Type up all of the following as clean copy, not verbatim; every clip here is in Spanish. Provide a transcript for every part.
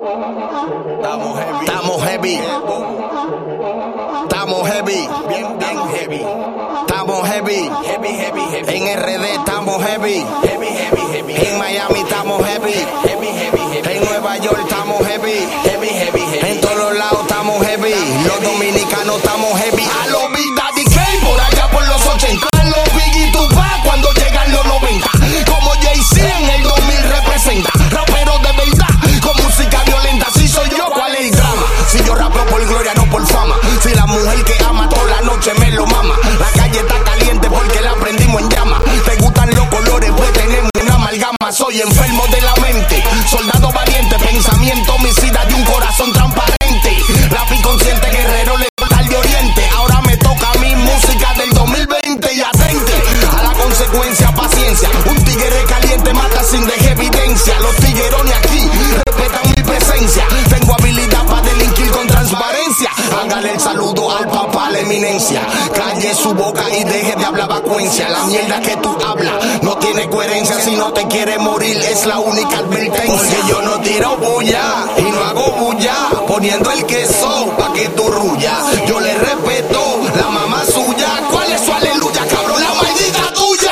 Estamos heavy. Estamos heavy. Bien, bien heavy. Estamos heavy. Heavy, heavy, heavy. En RD estamos heavy. Heavy, heavy, heavy. En Miami estamos heavy. Heavy, heavy, heavy. En Nueva York estamos heavy. Heavy, heavy, heavy. En todos los lados estamos heavy. Los dominicanos estamos heavy. A los Big Daddy Kane por allá por los 80. A los Biggie Tupac cuando llegan los 90. Como Jay-Z en el 2000 representa. Rapero de verdad con música violenta. Si soy yo, ¿cuál es el drama? Si yo rapeo por gloria, no por fama. Si la mujer que ama toda la noche me lo mama. La calle está caliente porque la prendimos en llama. Te gustan los colores, pues tenemos una amalgama. Soy enfermo de la mente, soldado valiente, pensamiento homicida de un corazón transparente. Rap inconsciente, guerrero letal de oriente. Ahora me toca mi música del 2020 y atente a la consecuencia, paciencia. Un tigre caliente mata sin dejar evidencia. Los tiguerones aquí respetan mi presencia. Tengo habilidad para delinquir con transparencia. Hágale el saludo al papá, la eminencia. Calle su boca y deje de hablar vacuencia. La mierda que tú hablas no tiene coherencia. Si no te quieres morir es la única advertencia. Porque yo no tiro bulla y no hago bulla, poniendo el queso pa' que tú rulla. Yo le respeto la mamá suya. ¿Cuál es su aleluya, cabrón? La maldita tuya.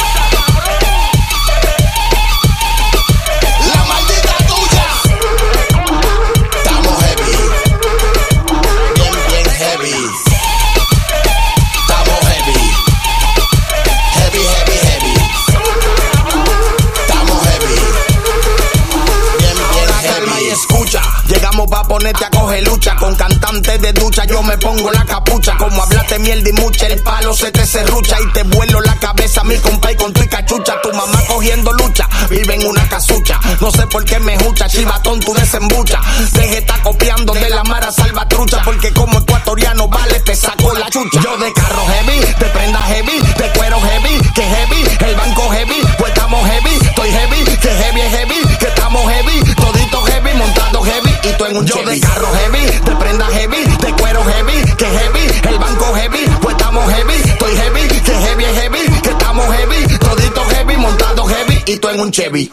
La maldita tuya. Estamos heavy. Bien, bien heavy. Estamos heavy. Heavy, heavy, heavy. Estamos heavy. Bien, bien heavy. Y escucha, llegamos pa' ponerte a coger lucha. Con cantantes de ducha yo me pongo la capucha. Como hablaste mierda y mucha, el palo se te serrucha y te vuelo la cabeza, mi compa, y con tu cachucha. Tu mamá cogiendo lucha, vive en una casucha. No sé por qué me escucha, chivatón, tú desembucha. Deje está copiando de la mara salvatrucha, porque como ecuatoriano vale, te saco la chucha. Yo de carro heavy, de prenda heavy, de cuero heavy, que heavy, el banco heavy, pues estamos heavy, estoy heavy, que heavy es heavy, que estamos heavy, todito heavy, montado heavy, y tú en un Chevy. Yo de carro heavy, de prenda heavy, de cuero heavy, que heavy, el banco heavy, pues estamos heavy, estoy heavy, que heavy es heavy, que estamos heavy, todito heavy, montado heavy, y tú en un Chevy.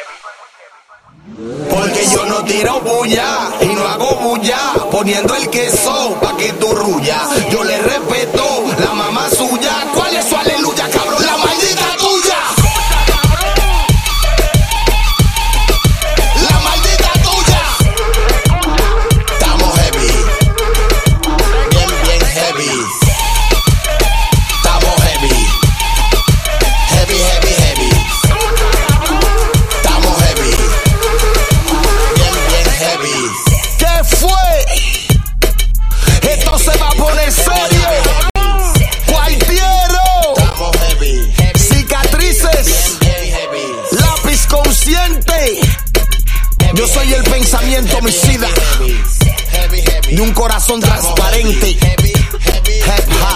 Porque yo no tiro bulla y no hago bulla, poniendo el queso pa' que tú rulla. Yo le respeto la mamá suya. ¿Cuál es su aleluya, cabrón? La maldita tuya. La maldita tuya. Estamos heavy. Bien, bien heavy. Estamos heavy. Heavy, heavy, heavy. Estamos heavy. ¿Qué fue? Esto se va a poner serio. Cualquiera. Cicatrices. Lápiz consciente. Yo soy el pensamiento homicida de un corazón transparente. Hip hop.